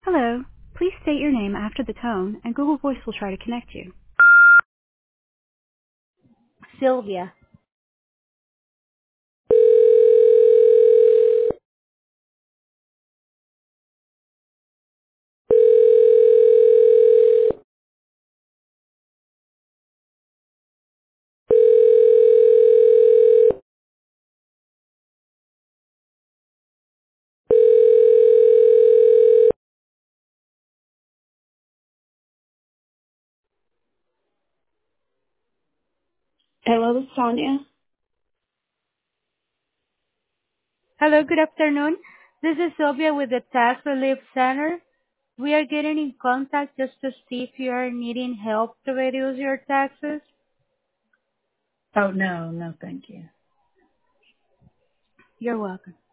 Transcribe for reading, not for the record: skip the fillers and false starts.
Hello. Please state your name after the tone, and Google Voice will try to connect you. Sylvia. Hello, this is Tanya. Hello, good afternoon. This is Sylvia with the Tax Relief Center. We are getting in contact just to see if you are needing help to reduce your taxes. Oh, no, thank you. You're welcome.